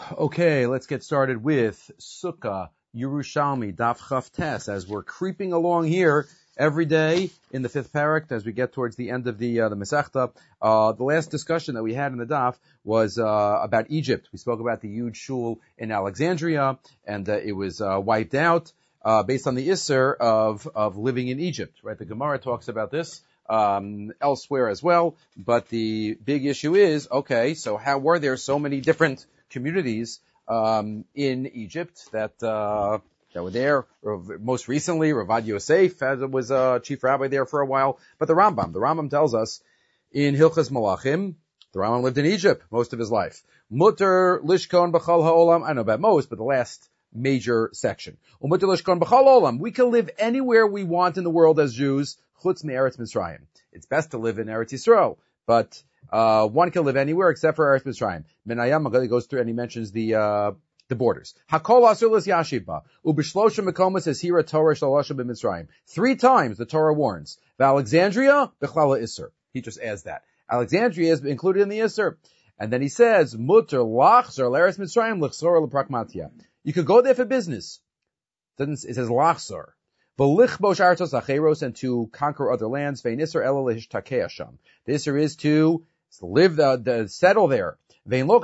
Okay, let's get started with Sukkah Yerushalmi Daf Chaf Tes as we're creeping along here every day in the fifth parak as we get towards the end of the Masechta. The last discussion that we had in the Daf was about Egypt. We spoke about the huge shul in Alexandria, and it was wiped out based on the Isser of living in Egypt. Right? The Gemara talks about this elsewhere as well, but the big issue is, okay, so how were there so many different communities in Egypt that were there? Most recently, Ravad Yosef was chief rabbi there for a while. But the Rambam tells us in Hilchas Malachim, the Rambam lived in Egypt most of his life. Mutter lishkon b'chol ha'olam. I don't know about most, but the last major section. Mutter lishkon b'chol ha'olam. We can live anywhere we want in the world as Jews. Chutz me'eretz Mitzrayim. It's best to live in Eretz Yisrael, but one can live anywhere except for Eretz Mitzrayim. Menayam goes through and he mentions the borders. Hakol asur lis yashiba ubishlosha mekomos hira Torah shalosha b'Mitzrayim. 3 times the Torah warns. Alexandria b'chlala iser. He just adds that Alexandria is included in the iser, and then he says muter lachzor l'Eretz Mitzrayim l'chzor l'pragmatia. You could go there for business. It says lachzor. And to conquer other lands. The Isser is to live, settle there. There's no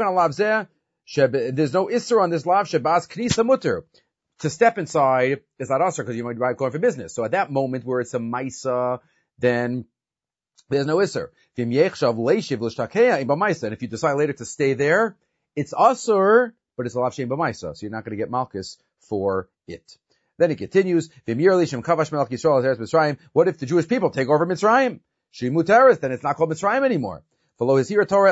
Isser on this lav shebas knisa mutter. To step inside is not usher because you might be going for business. So at that moment where it's a maisa, then there's no Isser. And if you decide later to stay there, it's usher, but it's a lav shem b'maisa. So you're not going to get malchus for it. Then he continues, what if the Jewish people take over Mitzrayim? Shimuteres, then it's not called Mitzrayim anymore. So the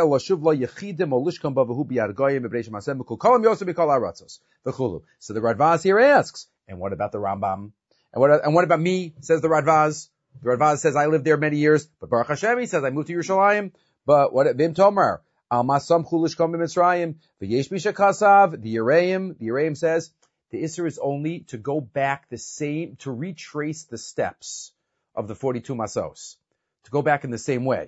Radvaz here asks, and what about the Rambam? And what about me, says the Radvaz? The Radvaz says, I lived there many years, but Baruch Hashem, he says, I moved to Yerushalayim. But what, Vim Tomer, Al Masam Chulish Kom Mitzrayim, V'yesh Misha Kasav, the Yereim says, the Isser is only to go back to retrace the steps of the 42 Masos. To go back in the same way.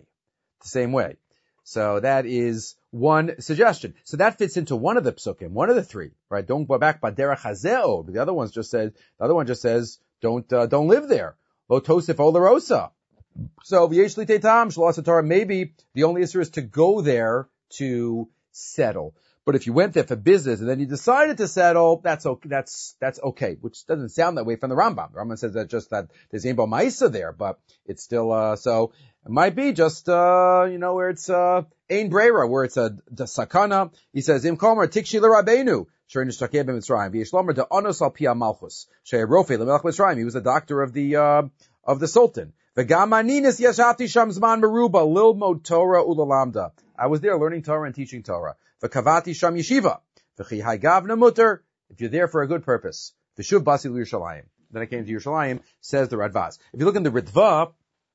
So that is one suggestion. So that fits into one of the psukim, one of the 3, right? Don't go back Baderech Hazeo. The other one just says, don't live there. Lo Tosif Olarosa. So V'yesh Li Teitam Shlo Torah, maybe the only Isser is to go there to settle. But if you went there for business and then you decided to settle, that's okay, which doesn't sound that way from the Rambam. The Rambam says that there's Ein Bo Ma'isa there, but it's still, so it might be just, where it's, Ein Breira, where it's a sakana. He says, Im Komer Tikshi L'Rabbeinu, Sherin Ishtakeh B'Mitzrayim, V'yishlomer De'onos Al Pia Malchus, She'erofe L'Melech Mitzrayim. He was a doctor of the Sultan. V'gam Aninis Yashati Sham Zman Meruba, Lilmod Torah Ulalamda. I was there learning Torah and teaching Torah. V'kavati sham yeshiva. V'chi haigavna mutter. If you're there for a good purpose. V'shuv basi l'Yerushalayim. Then I came to Yerushalayim, says the Radvaz. If you look in the Ritva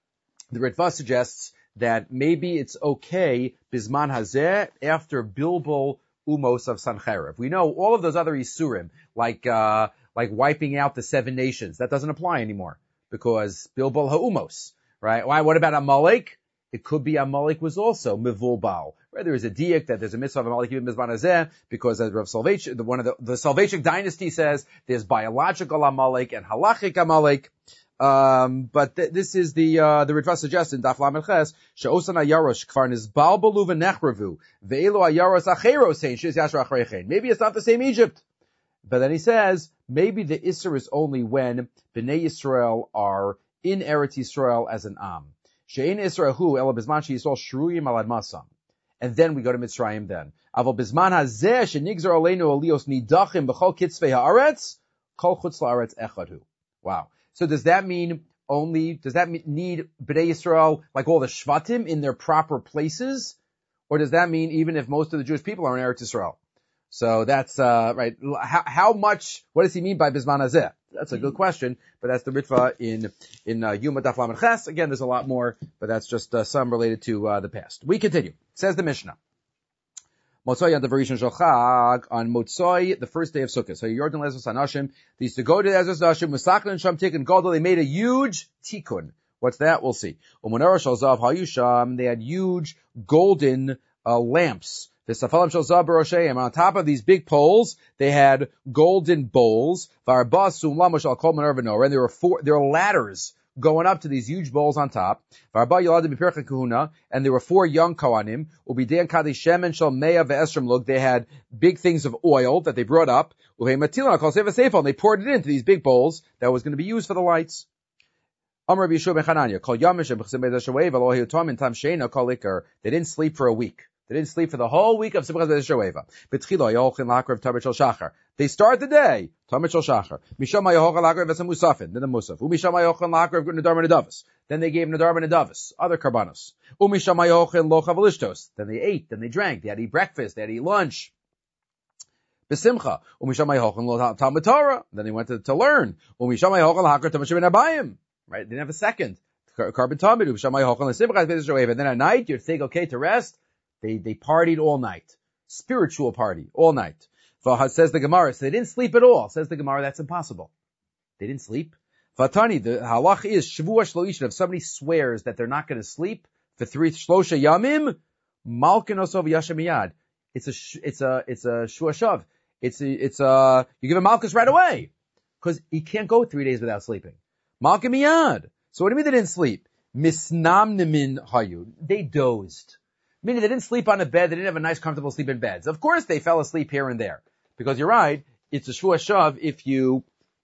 suggests that maybe it's okay bisman hazeh after Bilbul umos of Sancherev. We know all of those other isurim, like wiping out the 7 nations. That doesn't apply anymore because Bilbul ha'umos, right? Why? What about Amalek? It could be Amalek was also mivulbal. Right? There is a diak that there's a mitzvah of Amalek even mizman hazeh, because as Rav Soloveitchik, one of the Soloveitchik dynasty says, there's biological Amalek and halachic Amalek. But this is the Ritva suggests in Daf Lamed Ches, she'osan ayarosh kvar nizbal balu v'nechravu, ve'elu ayaros acheros hein, shiz yashra achreichen. Maybe it's not the same Egypt. But then he says, maybe the Isser is only when Bnei Yisrael are in Eretz Yisrael as an Am. She'ein Yisrael hu, ela bizman she'yisrael shruyim alad masam. And then we go to Mitzrayim then. Aval bizman hazeh shenigzar aleinu alios nidachim b'chol kitzvei haaretz, kol chutz la'aretz echad hu. Wow. So does that need Bnei Yisrael, like all the Shvatim, in their proper places? Or does that mean even if most of the Jewish people are in Eretz Yisrael? So that's, right. How much, what does he mean by Bizman Hazeh? That's a good question, but that's the Ritva in Yuma Daf Lamed Ches. Again, there's a lot more, but that's just some related to the past. We continue. Says the Mishnah. Motzoi Yad Devarishon Shel Chag, on Motzoi, the first day of Sukkot. So Yordan Lezos Hanashim, they used to go to Ezras Nashim, Musaklan and Sham Tikkun Gadol, they made a huge tikkun. What's that? We'll see. Umanara Shel Zav Hayusham, they had huge golden lamps. V'safalim shel zav b'rosheim. On top of these big poles, they had golden bowls. V'arba sulam shel kol menorah v'norah. And there were ladders going up to these huge bowls on top. V'arba yoladim b'percha kahuna. And there were 4 young kohanim. Ubidein kadi shemen shel mea ve'esrim lug. They had big things of oil that they brought up. Uvei kol seva seifel. And they poured it into these big bowls that was going to be used for the lights. Amar Yeshua ben Chananya. Kol yamish b'chsim beis hashoeva lo hiutam in tam sheina kol ikar. They didn't sleep for a week. They didn't sleep for the whole week of Simchas Beis Shoeva. B'tchilo yochin lakrav Tamid Shel Shachar. They start the day Tamid Shel Shachar. Misham yochin lakrav v'sam musafin. Then the musaf. Umisham yochin lakrav nedarba nedavos. Then they gave nedarba nedavos, other karbanos. Umisham yochin lochav lishtos. Then they ate. Then they drank. They had to eat breakfast. They had to eat lunch. B'simcha. Umisham yochin lo Talmud Torah. Then they went to learn. Umisham yochin lakrav Tamid Shel Abayim. Right? They didn't have a second. Carbon Talmud. Umisham yochin l'simchas Beis Shoeva. And then at night you'd think, okay, to rest. They partied all night. Spiritual party, all night. Says the Gemara, so they didn't sleep at all. Says the Gemara, that's impossible. They didn't sleep. Vatani, the halach is, Shavua Shloishin, if somebody swears that they're not going to sleep for 3 Shlosha Yamim, Malkin Osov Yashamiyad. It's a Shua Shav. You give him Malchus right away. Because he can't go 3 days without sleeping. Malkin Miyad. So what do you mean they didn't sleep? Misnamnimin Hayud. They dozed. Meaning they didn't sleep on a bed, they didn't have a nice comfortable sleep in beds. Of course they fell asleep here and there. Because you're right, it's a Shua Shav if you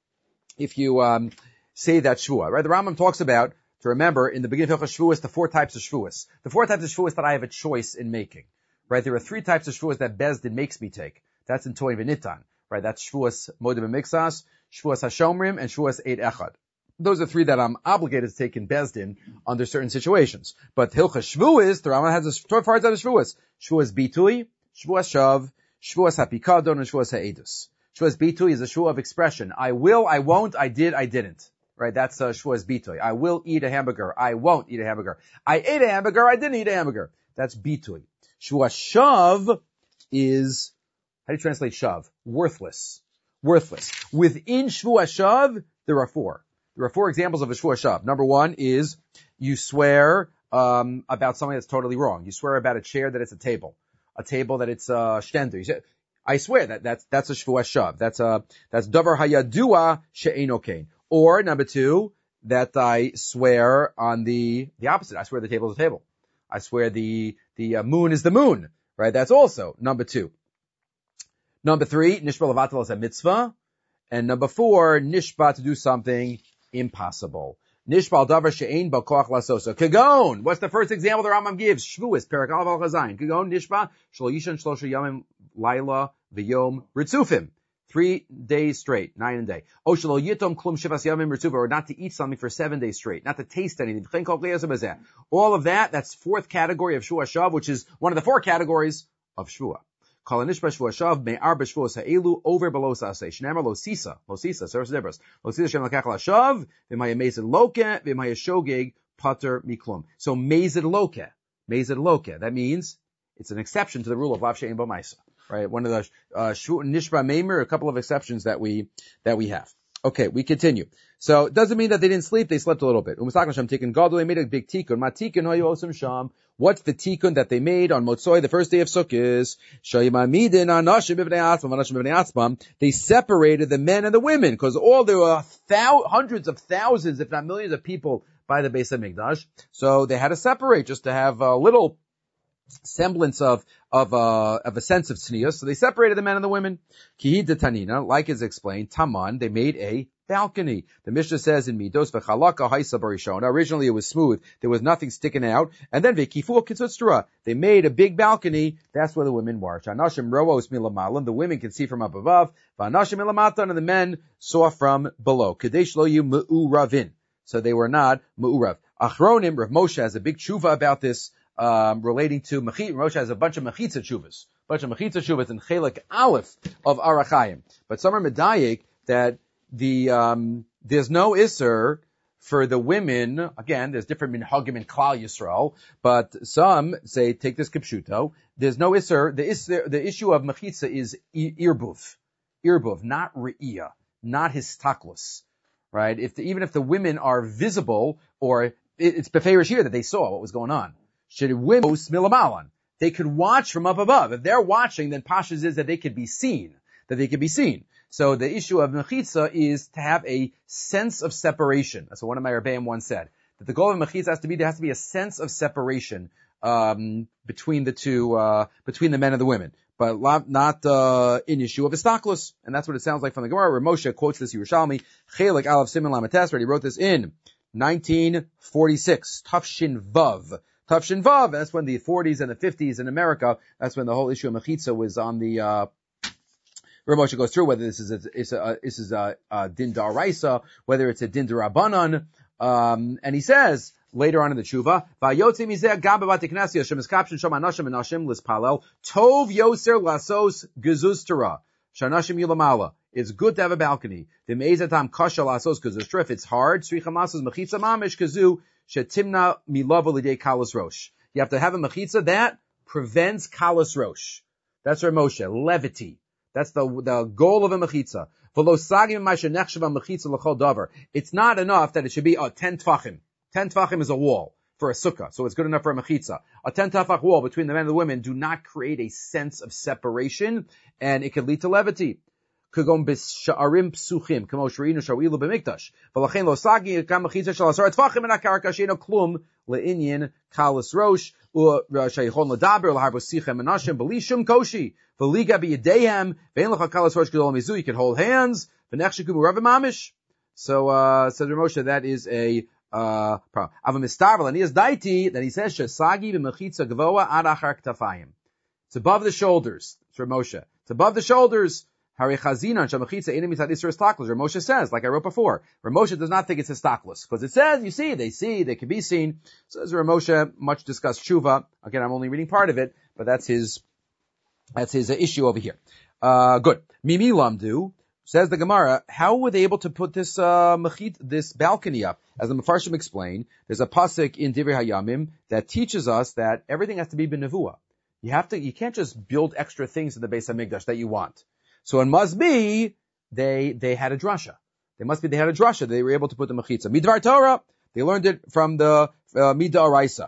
say that Shua. Right? The Rambam talks about, to remember, in the beginning of Shvuas, the 4 types of Shvuas. The 4 types of Shvuas that I have a choice in making. Right? There are 3 types of Shvuas that Bezdin makes me take. That's in Toy V'Nitan. Right? That's Shvuas Modim Mixas, Shvuas Hashomrim, and Shvuas Eid Echad. Those are 3 that I'm obligated to take in Bezdin under certain situations. But Hilchas Shvuas, the Rambam has a 4 parts out of Shvuas. Shvuas Bitui, Shvuas Shav, Shvuas Hapikadon, and Shvuas Ha'edus. Shvuas Bitui is a Shvuah of expression. I will, I won't, I did, I didn't. Right? That's Shvuas Bitui. I will eat a hamburger. I won't eat a hamburger. I ate a hamburger. I didn't eat a hamburger. That's Bitui. Shvuas Shav is, how do you translate Shav? Worthless. Worthless. Within Shvuas Shav, there are 4. There are 4 examples of a Shvuah Shav. Number 1 is you swear about something that's totally wrong. You swear about a chair that it's a table that it's shtender. You say, I swear that's a Shvuah Shav. That's davar hayadua she'eino kain. Or number 2, that I swear on the opposite. I swear the table is a table. I swear the moon is the moon. Right? That's also number 2. Number 3, nishba levatel is a mitzvah. And number 4, nishba to do something impossible. Nishbal davar she'ein ba koach lasoso. Kagon. What's the first example the Rambam gives? Shvuas, Perek Aleph al Chazayin. Kagon, nishba, shlo yishan shlosha yamim laila v'yom ritzufim. 3 days straight, 9 a day. O shlo yitom klum shivas yamim ritzufim, or not to eat something for 7 days straight, not to taste anything. All of that, that's 4th category of Shvuah Shav, which is one of the 4 categories of Shvuah. Kol nishba Shvuah Shav me'ar b'shvuos ha'elu over below saseh. Shneimer lo sisa, seres debras. Lo sisa shem lakach la'shav, v'maya mezid loke, v'maya shogeg, pater miklum. So mezid loke. That means it's an exception to the rule of lav she'ein bo ma'isa. Right? One of the, nishba meimer, a couple of exceptions that we have. Okay, we continue. So it doesn't mean that they didn't sleep, they slept a little bit. They made a big tikkun. Ma tikkun hoyu osam sham. What's the tikkun that they made on Motzoi, the first day of Sukkot? They separated the men and the women, because there were hundreds of thousands, if not millions of people by the Beis HaMikdash. So they had to separate just to have a little semblance of a sense of tznius. So they separated the men and the women. Kihid de Tanina, like is explained, Taman, they made a balcony. The Mishnah says in Midos v'chalaka haisa barishona. Originally it was smooth. There was nothing sticking out. And then v'kifu kitzutztra. They made a big balcony. That's where the women were. Shanashim roos milamalim. The women can see from up above. V'anashim milamatan. And the men saw from below. Kadesh lo yu mu'uravin. So they were not mu'urav. Achronim, Rav Moshe has a big tshuva about this, relating to Mechitza. Moshe has a bunch of Mechitza tshuvas. In Chelek Aleph of Arachayim. But some are medayik that there's no isser for the women. Again, there's different minhagim in Klal Yisrael, but some say, take this kipshuto, there's no isser. The issue of mechitza is irbuv, not re'iyah, not histaklus, right? Even if the women are visible, or it's beferish here that they saw what was going on. Should women milamalan? they could watch from up above. If they're watching, then pashas is that they could be seen. So the issue of mechitza is to have a sense of separation. That's what one of my Rebbeim once said. That the goal of mechitza has to be, there has to be a sense of separation, between the men and the women. But not an issue of istaklus. And that's what it sounds like from the Gemara, where Moshe quotes this Yerushalmi, Chelik Aleph Siman Lamed Tes, he wrote this in 1946, Tafshin Vav. Tafshin Vav, that's when the 40s and the 50s in America, that's when the whole issue of mechitza was on the, where Moshe goes through whether this is a din daraisa, whether it's a din darabanan, and he says, later on in the tshuva, Vayotze mizeh gam b'bati knesset Hashem is kapshin shom anashim and nashim lispalel tov yoser lasos gezustera shanashim yilamala. It's good to have a balcony. V'meizatam kasha lasos gezustera. If it's hard, tzricha masos mechitza mamish kazu shetimna milavo l'idei kalas rosh. You have to have a mechitza that prevents kalas rosh. That's Rav Moshe, levity. That's the goal of a mechitza. It's not enough that it should be 10 tfachim. 10 tfachim is a wall for a sukkah, so it's good enough for a mechitza. A 10 tefach wall between the men and the women do not create a sense of separation, and it can lead to levity. Kagom b'sha'arim psuchim, kamo shreinu shawilu b'mikdash. V'lachein lo sagi kam mechitza shel asar tfachim min ha'karka she'eno klum le'inyin kalas rosh u'shaychon l'daber l'harbo sichem menashim b'li shum koshi v'liga b'yedeihem v'ein l'cha kalas rosh gedol mizu. You can hold hands v'nechshiku b'ravim mamish. So says Rav Moshe, that is a problem. Avamistarvel and he is daiti that he says shesagi b'mechitza gavoa ad achar ktafayim. It's above the shoulders. It's Rav Moshe. It's above the shoulders. Hari chazinan shamachitza ina mitzad isur istaklos. Rav Moshe says, like I wrote before, Rav Moshe does not think it's istaklos because it says, you see, they can be seen. Says Rav Moshe, much discussed tshuva. Again, I'm only reading part of it, but that's his issue over here. Good. Mimi lamdu. Says the Gemara, how were they able to put this this balcony up? As the Mefarshim explain, there's a pasuk in Divrei Hayamim that teaches us that everything has to be b'nevuah. You can't just build extra things in the Beis Hamikdash that you want. So it must be they had a drasha. They had a drasha. They were able to put the mechitza. Midvar Torah, they learned it from the Midaraisa.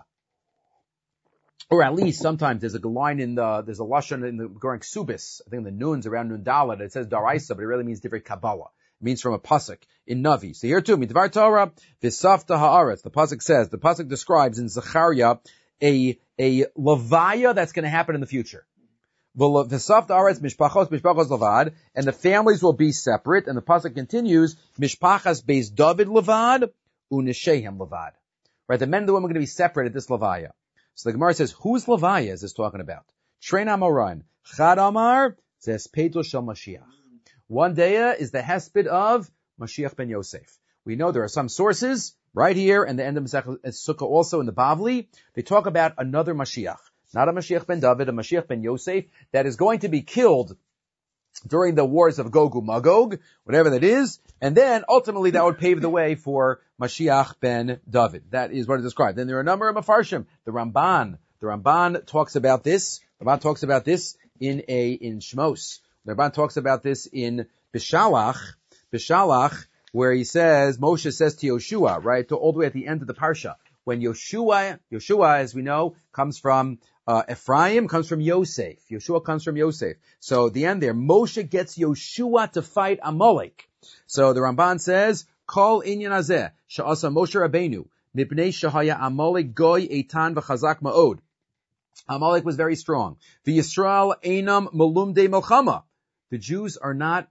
Or at least sometimes there's a line there's a lashon in the Goring Subis, I think in the Nuns around Nun Dalet, it says Daraisa, but it really means different Kabbalah. It means from a pasuk in Navi. So here too, Midvar Torah, V'safta ha'aretz. The pasuk describes in Zechariah a levaya that's going to happen in the future. V'safta ha'aretz mishpachos levad, and the families will be separate. And the pasuk continues, mishpachas beis David levad, u'neshehem levad. Right, the men and the women are going to be separate at this levaya. So the Gemara says, whose levaya is this talking about? Trein Amoran. Chad Amar, Zespeto Shel Mashiach. One day is the hesped of Mashiach ben Yosef. We know there are some sources right here and the end of Sukkah also in the Bavli. They talk about another Mashiach. Not a Mashiach ben David, a Mashiach ben Yosef that is going to be killed during the wars of Gog Magog, whatever that is, and then ultimately that would pave the way for Mashiach ben David. That is what is described. Then there are a number of Mefarshim. The Ramban talks about this. The Ramban talks about this in Shmos. The Ramban talks about this in Bishalach, where he says, Moshe says to Yoshua, right, all the way at the end of the Parsha, when Yoshua, as we know, comes from Ephraim, comes from Yosef. Yoshua comes from Yosef. So the end there, Moshe gets Yoshua to fight Amalek. So the Ramban says, Kol inyan hazeh, she'asa Moshe Rabbeinu, mipnei shehaya Amalek goy eitan v'chazak ma'od. Amalek was very strong. V'Yisrael einam malumdei melchama. The Jews are not,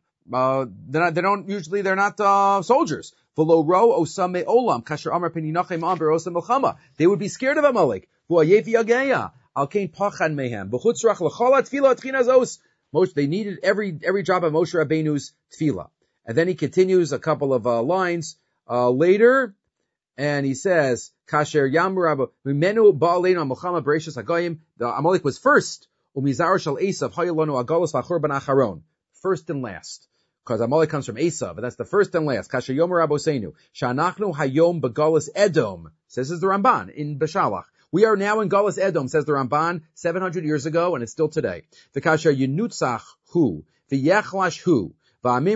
they're not soldiers. V'lo ro osame olam, kasher amar peninachem amber osam melchama. They would be scared of Amalek. V'ayev yageya, al kein pachan mehem. B'chutzrach l'chol tefillah tchinas os. They needed every drop of Moshe Rabbeinu's tefillah. And then he continues a couple of lines later, and he says, "Kasher Yamrab Mimenu Ba'aleinu Muhammad Bereshis Hagayim." The Amalek was first. Umizar Shal Esav Hayalonu Agalos Lachurban Acharon. First and last, because Amalek comes from Esav, and that's the first and last. Kasher Yomer Rabosenu Shanachnu Hayom Begalos Edom. Says the Ramban in Beshalach. We are now in Galus Edom, says the Ramban, 700 years ago, and it's still today. The Kasher Yinutzach Hu, the Yechlash Hu. And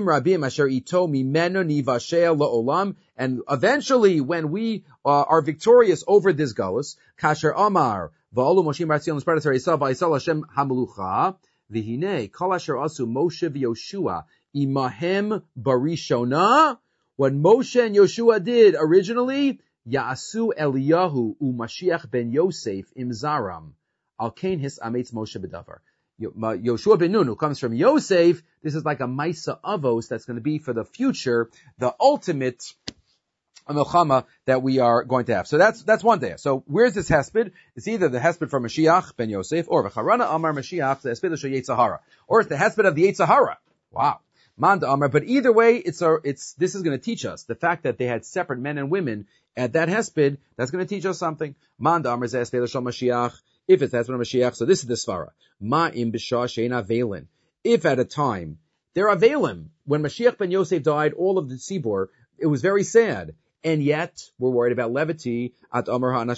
eventually, when we are victorious over this galus, Kasher Amar Va'olu Moshe Martzion L'Spartas Harisa Va'isal Hashem Hamelucha V'hinei Kol Asher Asu Moshe v'Yoshua Imahem Barishona. What Moshe and Yoshua did originally, Ya'asu Eliyahu u'Mashiach ben Yosef imzaram al kain his ametz Moshe bedavar. Yoshua ben Nun, who comes from Yosef, this is like a Maisa Avos that's going to be for the future, the ultimate milchama that we are going to have. So that's one day. So where's this hesped? It's either the hesped from Mashiach ben Yosef, or v'charana amar Mashiach the hesped shel Yetzahara, or it's the hesped of the Yetzahara. Wow. Manda amar. But either way, this is going to teach us the fact that they had separate men and women at that hesped. That's going to teach us something. Manda amar zeh hesped shel Mashiach. If it's the hesped of Mashiach, so this is the svara. Ma'im b'shah she'en avelin. If at a time they're avelim, when Mashiach ben Yosef died, all of the Tzibor, it was very sad. And yet, we're worried about levity. So surely at a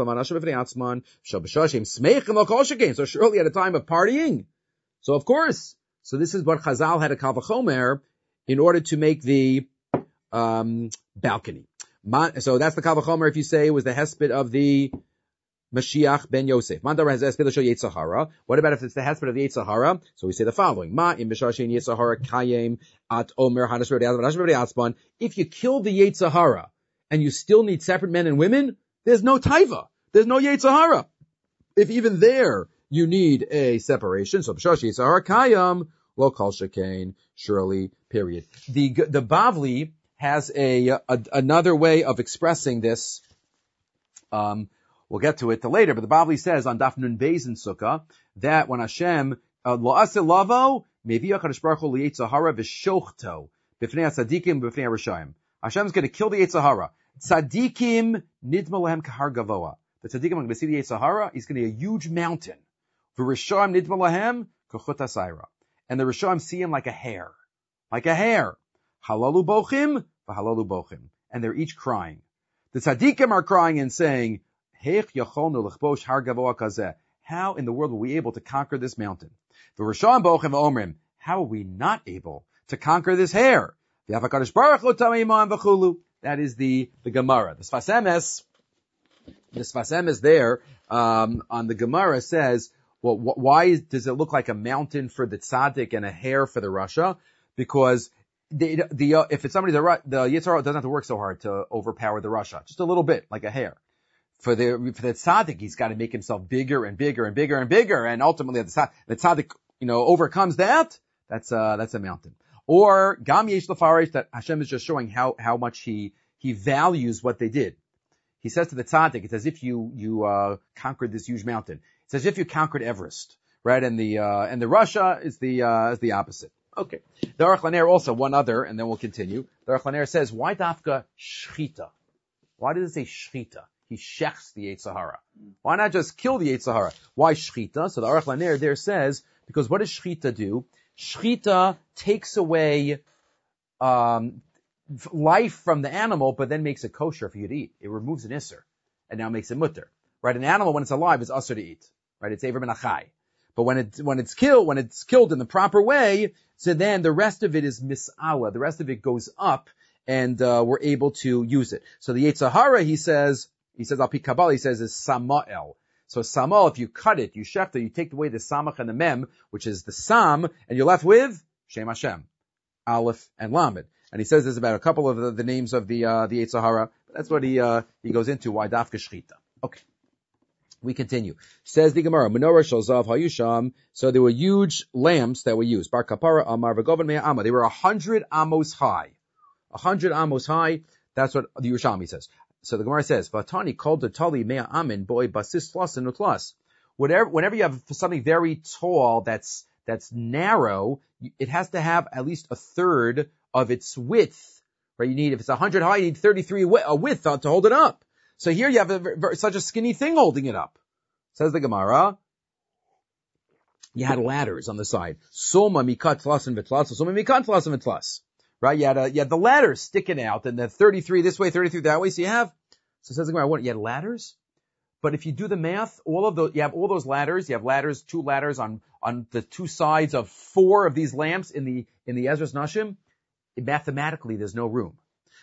time of partying. So of course. So this is what Chazal had a kal v'chomer in order to make the balcony. So that's the kal v'chomer if you say it was the hesped of the Mashiach ben Yosef. What about if it's the hesped of the Yetzahara? So we say the following. If you kill the Yetzahara and you still need separate men and women, there's no taiva. There's no Yetzahara. If even there you need a separation, so b'shash Yetzahara kayam, lo kol shekain, surely, period. The Bavli has another way of expressing this. We'll get to it later, but the Bavli says on Daf Nun Beis in Sukkah that when Hashem lo'aseh lavo mevi'ah Kadosh Baruch Hu li'Yetzahara v'shochto b'fnei tzadikim b'fnei Rishayim. Hashem's going to kill the Yetzahara. Tzadikim nidma lahem kahar gavoa. The tzadikim are going to see the Yetzahara. He's going to be a huge mountain. V'Rishayim nidma lahem kochut asayra. And the Rishayim see him like a hair. Halalu bochim v'halalu bochim. And they're each crying. The tzadikim are crying and saying, how in the world were we able to conquer this mountain? How are we not able to conquer this hair? That is the Gemara. The Sfas Emes there on the Gemara says, well, why does it look like a mountain for the tzaddik and a hair for the Rasha? Because if it's somebody, the Yitzhar doesn't have to work so hard to overpower the Rasha, just a little bit, like a hair. For the tzaddik, he's got to make himself bigger and bigger and bigger and bigger, and ultimately the tzaddik, overcomes that. That's a mountain. Or Gam Yesh Lefarish, that Hashem is just showing how much he values what they did. He says to the tzaddik, it's as if you conquered this huge mountain. It's as if you conquered Everest, right? And the Rasha is the opposite. Okay. The Aruch LaNer also one other, and then we'll continue. The Aruch LaNer says, why dafka shchita? Why does it say shchita? He shechs the Yetzahara. Why not just kill the Yetzahara? Why shchita? So the Aruch LaNer there says, because what does shchita do? Shchita takes away life from the animal, but then makes it kosher for you to eat. It removes an isser, and now makes it mutter. Right? An animal, when it's alive, is usher to eat. Right? It's Ever Ben Achai. But when it's killed in the proper way, so then the rest of it is mis'ala. The rest of it goes up, and we're able to use it. So the Yetzahara, he says Al Pi Kabbalah, he says is Samael. So Samael, if you cut it, you shechta, you take away the Samach and the Mem, which is the Sam, and you're left with Shem Hashem, Aleph and Lamed. And he says there's about a couple of the names of the Yetzahara. That's what he goes into, why Dafka Shchita. Okay. We continue. Says the Gemara, Menorah Shalzav Hayusham. So there were huge lamps that were used. Bar Kapara Amar V'Govan Mea Amma. They were 100 amos high. 100 amos high. That's what the Yerushalmi says. So the Gemara says, Vatani called the Tali Mea Amin boy basis plus and utlas. Whenever you have something very tall that's narrow, it has to have at least a third of its width. Right? If it's 100 high, you need 33 width to hold it up. So here you have such a skinny thing holding it up. Says the Gemara, you had ladders on the side. Soma mikat tlas and vitlas, soma mikat tlas and vitlas. Right? You had the ladders sticking out, and the 33 this way, 33 that way. So says the Gemara, you had ladders? But if you do the math, you have all those ladders. You have ladders, 2 ladders on the 2 sides of 4 of these lamps in the Ezras Nashim. Mathematically, there's no room.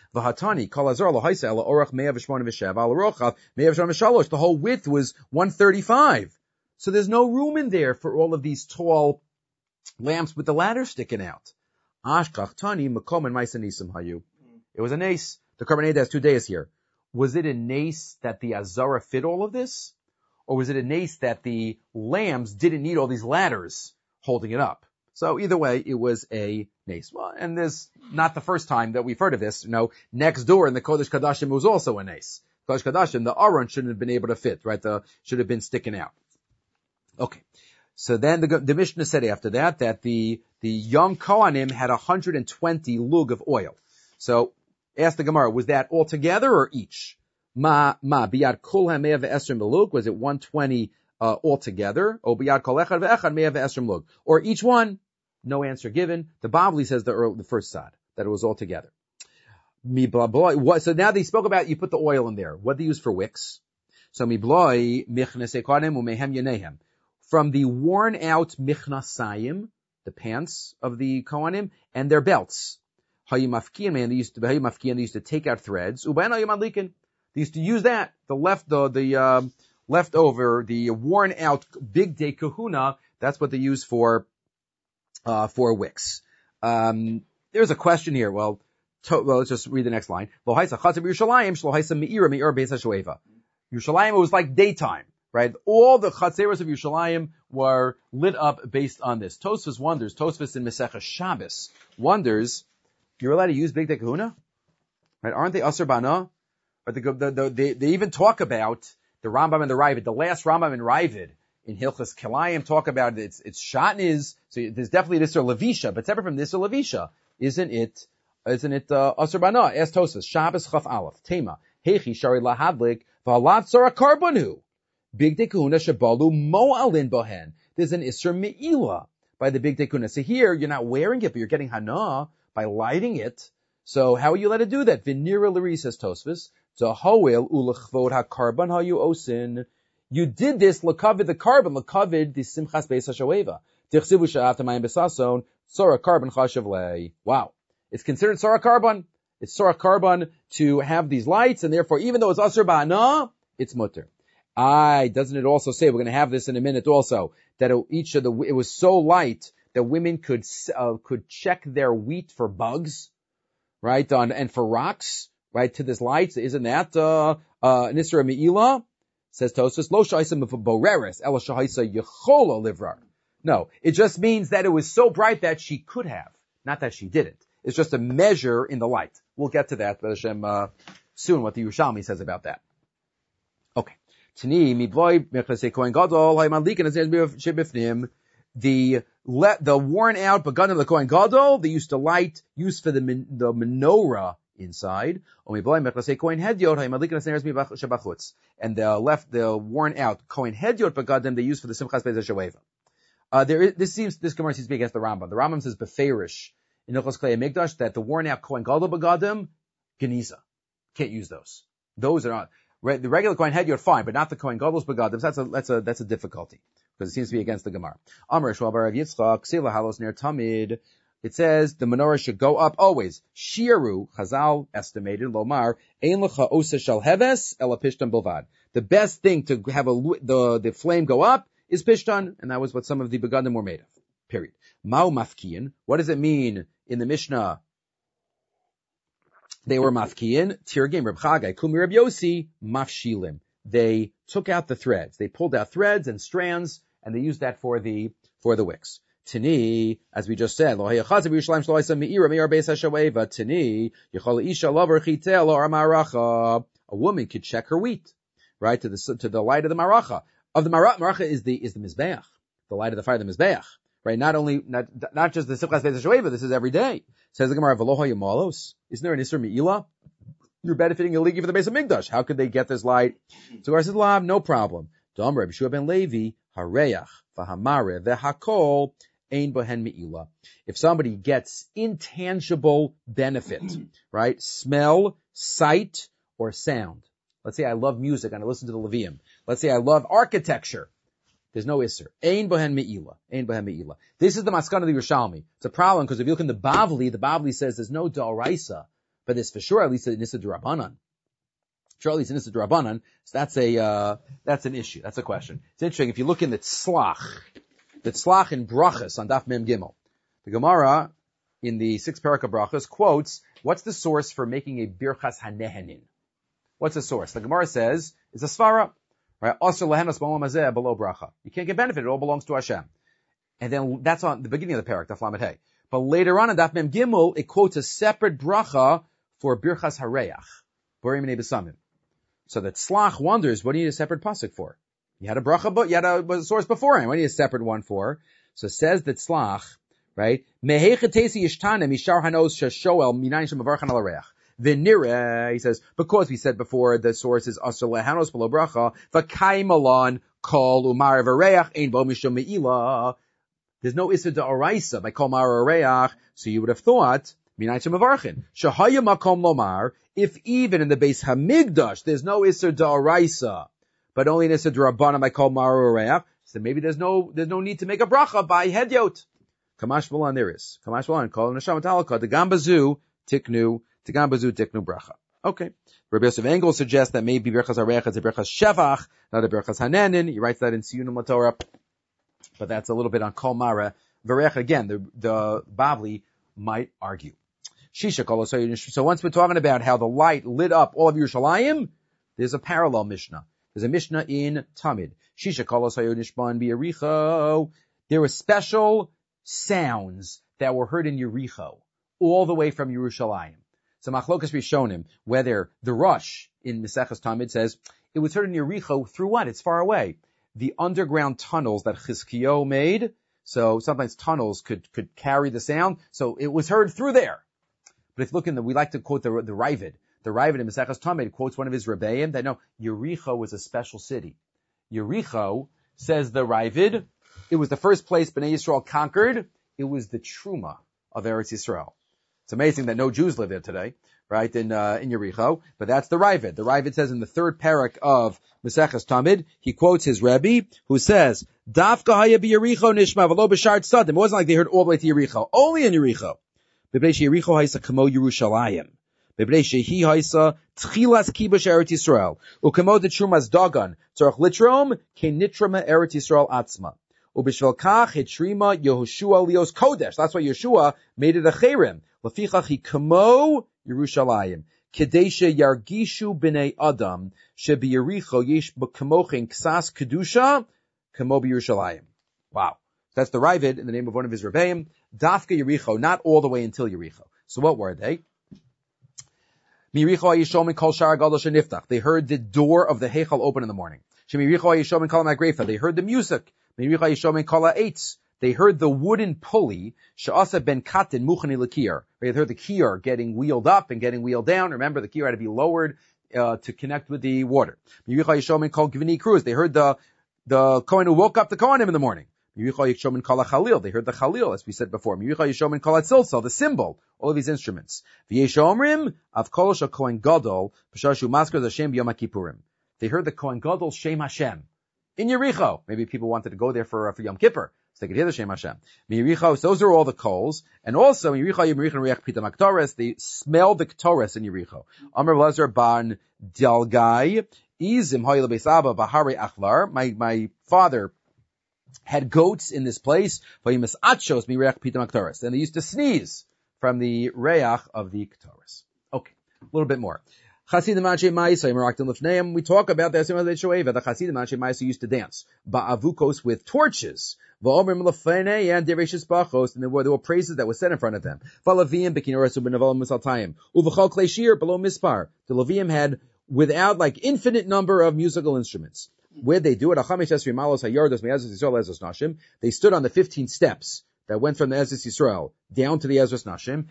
V'hatani kol azar lo haisa ela orach 187 al rochav 173. The whole width was 135. So there's no room in there for all of these tall lamps with the ladder sticking out. Ashkach tani makom and ma'isa nisim hayu. It was a nace. The Karban has 2 days here. Was it a nace that the Azara fit all of this? Or was it a nace that the lambs didn't need all these ladders holding it up? So either way, it was a nace. Well, and this not the first time that we've heard of this. Next door in the Kodesh Kadashim was also a nace. Kodesh Kadashim, the Aron shouldn't have been able to fit, right? Should have been sticking out. Okay. So then the Mishnah said after that the young Kohanim had 120 lug of oil. So ask the Gemara, was that all together or each? Biyad kol ha-mea ve'esrim lug, was it 120 all together? Or biyad kol echad ve'echad mea ve'esrim lug? Or each one? No answer given. The Bavli says the first side, that it was all together. So now they spoke about you put the oil in there. What do they use for wicks? So mibloi michnasei kohanim umehem yenehem. From the worn out michnasayim, the pants of the Kohanim, and their belts. Hayimafkian, man, they used to take out threads. Ubayan hayimadlikin. They used to use that. The leftover, the worn out big day kahuna, that's what they use for wicks. There's a question here. Well, let's just read the next line. Yerushalayim, it was like daytime. Right? All the Chatzeros of Yerushalayim were lit up based on this. Tosfos wonders, Tosfos in Mesechah Shabbos wonders, you're allowed to use Big Day Kahuna? Right? Aren't they Asur Bana? Or they even talk about the Rambam and the Ravid. The last Rambam and Ravid in Hilchas Kelayim talk about it's Shatnez. So there's definitely this or Levisha, but separate from this or Levisha, isn't it Asur Bana? Ask Tosfos, Shabbos Chaf Aleph, Tema, Hechi Shari Lahadlik, V'alav Tzara Karbanu. Big Tekuna Shabalu Mo'alin Bohen. There's an Isser Me'ila by the Big Tekuna. So here, you're not wearing it, but you're getting Hana by lighting it. So how are you allowed to do that? Vinira Lari says Tosfos. Zahoel Ulachvod HaKarban Hayu Osin. You did this, Lakavid the carbon, Lakavid the Simchas Beis HaShaveva. Tichsivu Sha'atamayim Besason, Sora Carbon Chashavlei. Wow. It's considered Sora Carbon. It's Sora Carbon to have these lights, and therefore, even though it's Asur Ba'ana, it's mutter. Doesn't it also say, we're going to have this in a minute also, that it was so light that women could check their wheat for bugs, right? And for rocks, right? To this light. Isn't that, Nisra Me'ila? Says Tosfos, Lo Shaisa Boreres, Ela Shaisa Yechola Livrar. No, it just means that it was so bright that she could have, not that she didn't. It's just a measure in the light. We'll get to that, Hashem, soon, what the Yerushalmi says about that. Okay. The worn out begun of the Kohen Gadol, they used to use for the menorah inside. And the worn out Kohen Hedyot begadim they used for the Simchas Beis HaShaveva. This Gemara seems to be against the Rambam. The Rambam says beferish in Hilchos Klei Mikdash that the worn out Kohen Gadol begadim geniza. Can't use those. Those are not. Right, the regular Kohen Hedyot fine, but not the Kohen Gadol's begadim. That's a difficulty because it seems to be against the Gemara. Amar Shmuel bar Rav Yitzchak Ksila halos ner tamid. It says the menorah should go up always. Shiru Chazal estimated Lomar ein lecha osa shel heves ela pishtan bilvad. The best thing to have the flame go up is pishtan, and that was what some of the begadim were made of. Period. Mao mafkiyin. What does it mean in the Mishnah? They were mafkiyin, tirgim, Reb Chagai, Kumi Reb Yossi, mafshilim. They took out the threads. They pulled out threads and strands, and they used that for the wicks. Tini, as we just said, Tini, a woman could check her wheat, right, to the light of the maracha. Maracha is the mizbeach, the light of the fire of the mizbeach. Right, not just the Simchas Beis HaShaveva, this is every day. Says the Gemara, V'lo Malos. Isn't there an Isser Me'ila? You're benefiting illegally for the Beis HaMikdash. How could they get this light? So Gemara says, Lav, no problem. Dom Reb Yeshua ben Levi, Hareach, V'hamare, V'hakol, Ein Bohen Me'ila. If somebody gets intangible benefit, right? Smell, sight, or sound. Let's say I love music and I listen to the Levium. Let's say I love architecture. There's no Isser. Ein Bohen Me'ila. Ein Bohen Me'ila. This is the Maskana of the Yerushalmi. It's a problem because if you look in the Bavli says there's no D'oraisa But this for sure, at least Nissa D'Rabbanan. Sure, at least Nissa D'Rabbanan. So that's an issue. That's a question. It's interesting. If you look in the Tzlach in Brachas on Daf Mem Gimel, the Gemara in the 6th parak of Brachas quotes, what's the source for making a Birchas HaNehenin? What's the source? The Gemara says, it's a Svara. Right? Asur lehenos b'olam hazeh below bracha. You can't get benefit. It all belongs to Hashem. And then that's on the beginning of the parak, Daf Lamed Hey. But later on in Daf Mem Gimel, it quotes a separate bracha for Birchas Hareach, Borim Minei B'samim. So that Tzlach wonders, what do you need a separate pasuk for? You had a bracha, but you had a source beforehand. What do you need a separate one for? So it says that Tzlach, right? Mehechetesi yishtane mishar hanos sheshoel minayin shemavarchan al hareach. V'nireh, he says, because we said before the source is asur lehanos below bracha, v'kaimalon kol umar v'reach ein bo mishum me'ilah. There's no issur da'oraisa by kol mar v'reach, so you would have thought minayin shemavarchin. Shahaya makom lomar, if even in the base hamigdash there's no issur da'oraisa, but only an issur d'Rabbanan by kol mar v'reach, so maybe there's no need to make a bracha by hedyot. Kamash v'lan there is. Kamash v'lan kol neshama talaka, the gambazu tiknu bracha. Okay. Rabbi Yosef Engel suggests that maybe Birchas Hareach is a Birchas Shevach, not a Birchas Hanenin. He writes that in Siyunim LaTorah. But that's a little bit on Kol Mara. Varech, again, the Bavli might argue. Shisha Kol. So once we're talking about how the light lit up all of Yerushalayim, there's a parallel Mishnah. There's a Mishnah in Tamid. Shisha Kol Nishban B'Yericho. There were special sounds that were heard in Yericho, all the way from Yerushalayim. So Machlokas Rishonim, whether the Rush in Maseches Tamid says, it was heard in Yericho through what? It's far away. The underground tunnels that Chizkiyo made, so sometimes tunnels could carry the sound, so it was heard through there. But if you look we like to quote the Ravid. The Ravid in Maseches Tamid quotes one of his Rebbeim that no, Yericho was a special city. Yericho, says the Ravid, it was the first place Bnei Yisrael conquered. It was the Truma of Eretz Yisrael. It's amazing that no Jews live there today, right, in Yericho, but that's the Ravid. The Ravid says in the 3rd parak of Maseches Tamid, he quotes his Rebbe, who says, Dafka haya b'Yericho nishma v'lo b'shar tzadim. It wasn't like they heard all the way to Yericho, only in Yericho. B'bnei Yericho haisa kamo Yerushalayim. B'bnei shehi haisa tchilas kibush Eretz Yisrael. Ukamo de trumas dagan, tzarach litrom, ke nitrama Eretz Yisrael atzma. Ubishvel kach hitrima Yehoshua lios kodesh. That's why Yeshua made it a cherem. Lefichach hi kamo Yerushalayim. Kedesha yargishu b'nei adam shebi Yericho yesh b'kamochen ksas kedusha kamo b'Yerushalayim. Wow. That's the Ravid in the name of one of his Rebbeim. Dafka Yericho, not all the way until Yericho. So what were they? Miricho Yishom kol shar gadol sheniftach. They heard the door of the Heichal open in the morning. Shemiricho Yishom kol magrefa. They heard the music. Miricho Yishom kol ha'etz. They heard the wooden pulley, Sha'asa ben Katin Muchani Lakir. They heard the kiyar getting wheeled up and getting wheeled down. Remember, the kiyar had to be lowered to connect with the water. They heard the Kohen who woke up the Kohanim in the morning. They heard the Chalil, as we said before. The symbol, all of these instruments. They heard the Kohen Gadol Shem Hashem in Yericho. Maybe people wanted to go there for Yom Kippur, so they could hear the Shem Hashem. Yericho, so those are all the coals. And also, in Yericho, they smelled the Ktores in Yericho. Amr Lazar ban Dalgai, Izim Hoyle Beisaba Bahari Achlar. My father had goats in this place. Then they used to sneeze from the reach of the Ktores. Okay, a little bit more. Chasidim Anshe Ma'isa, we talk about the Chasidim Anshe Ma'isa used to dance ba'avukos with torches. And there were praises that were said in front of them. The Levium had without like infinite number of musical instruments. Where'd they do it? They stood on the 15 steps that went from the Ezras Yisrael down to the Ezras Nashim.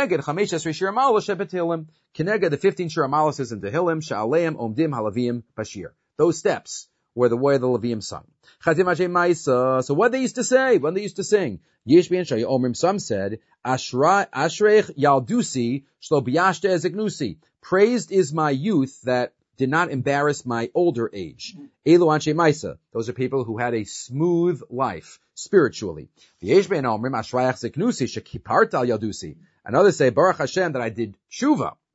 Keneged the 15 Shir Amalos in Tehillim, Sha'aleim, Omdim, Halavim, Bashir. Those steps were the way the Levium sung. So what they used to say, when they used to sing, some said, Ashreich Yaldusi, Shlo Biyashte Ezeknusi. Praised is my youth that did not embarrass my older age. Elu Anshe Maisa. Those are people who had a smooth life, spiritually. And others say, Baruch Hashem, that I did tshuva,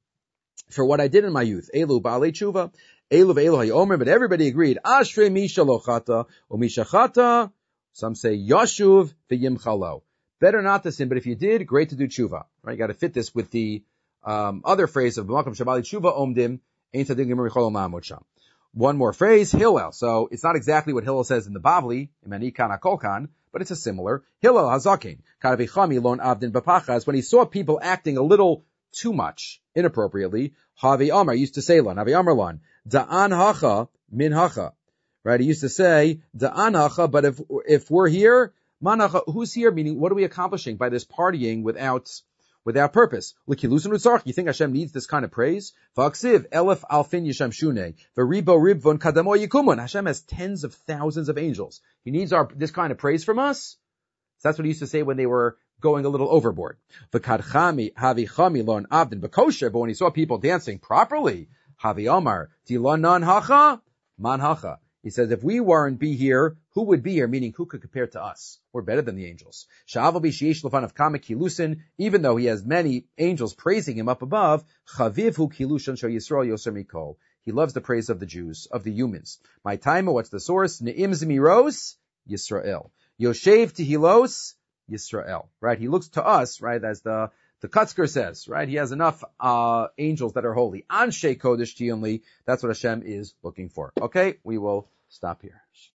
for what I did in my youth. Elu ba'alei tshuva, elu ve'elu hayomer, but everybody agreed. Ashrei misha lo chata, o misha chata, some say yashuv v'yimchalo. Better not to sin, but if you did, great to do tshuva. Right? You got to fit this with the other phrase of b'makom shabali tshuva omdim, ein tadim gemer michol ma'amot sham. One more phrase, Hillel. So it's not exactly what Hillel says in the Bavli, Imani kana kolkan, but it's a similar. Hillel hazakin, karavichami lon avdin b'pachas, when he saw people acting a little too much, inappropriately, Havi Amar used to say lon, Havi Amar lon, da'an hacha min hacha. Right? He used to say, da'an hacha, but if we're here, man hacha, who's here? Meaning, what are we accomplishing by this partying without purpose? L'kilusin utzarch. You think Hashem needs this kind of praise? V'aksiv elef alfin yisham shunei v'ribo ribvon kadamo yikumun. Hashem has tens of thousands of angels. He needs this kind of praise from us. So that's what he used to say when they were going a little overboard. V'kadchami havichami lon avdin b'kosher. But when he saw people dancing properly, havi amar dilon nan hacha man hacha. He says, if we weren't be here, who would be here? Meaning, who could compare to us? We're better than the angels. Sha'aval b'sheish lefan of kamek kilusin, even though he has many angels praising him up above, chaviv hu kilushan shel Yisrael yoser mikol. He loves the praise of the Jews, of the humans. My time, what's the source? Ne'im zmiros, Yisrael. Yoshev tihilos, Yisrael. Right? He looks to us, right, as the Kutzker says, right? He has enough angels that are holy. Anshe kodesh tiyumli. That's what Hashem is looking for. Okay? We will stop here.